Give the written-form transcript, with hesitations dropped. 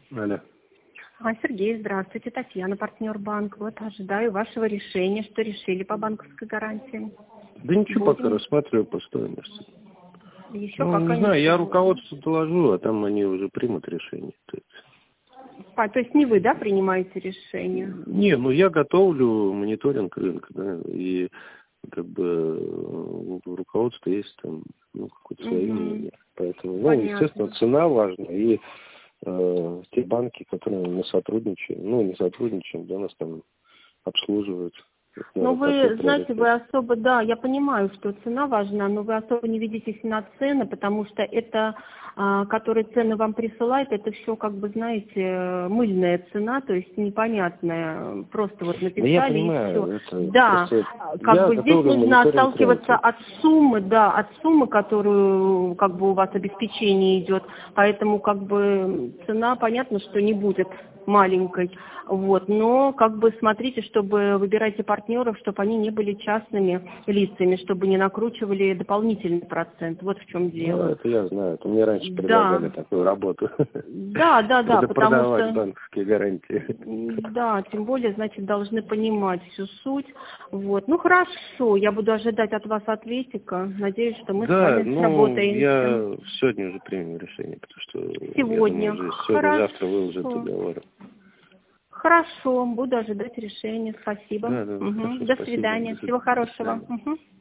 Алло. Сергей, здравствуйте. Татьяна, партнер банка. Вот ожидаю вашего решения, что решили по банковской гарантии. Да ничего, пока рассматриваю по стоимости. Еще Ну, пока не знаю, я ничего. руководству доложу, а там они уже примут решение. То есть не вы, да, принимаете решение? Не, ну я готовлю мониторинг рынка, да, и как бы у руководства есть там какое-то свое мнение. Поэтому, Понятно. естественно, цена важна, и те банки, которые мы сотрудничаем, не сотрудничаем, да, нас там обслуживают. Но вы, знаете, вы особо, да, я понимаю, что цена важна, но вы особо не видитесь на цены, потому что это, которые цены вам присылают, это все, как бы, знаете, мыльная цена, то есть непонятная, просто вот написали я понимаю, и все. Да, как бы здесь нужно отталкиваться от суммы, да, от суммы, которую, как бы, у вас обеспечение идет, поэтому, как бы, цена, понятно, что не будет маленькой, вот, но как бы смотрите, чтобы выбирайте партнеров, чтобы они не были частными лицами, чтобы не накручивали дополнительный процент, вот в чем дело. Ну, это я знаю, это мне раньше предлагали такую работу. Да, потому продавать что банковские гарантии. Да, тем более, значит, должны понимать всю суть. Вот. Ну хорошо, я буду ожидать от вас ответика. Надеюсь, что мы с вами сработаемся. Я сегодня уже примем решение, потому что Сегодня. Сегодня-завтра выложат договоры. Хорошо, буду ожидать решения. Спасибо. Да, хорошо, До спасибо. свидания. Всего хорошего. До свидания.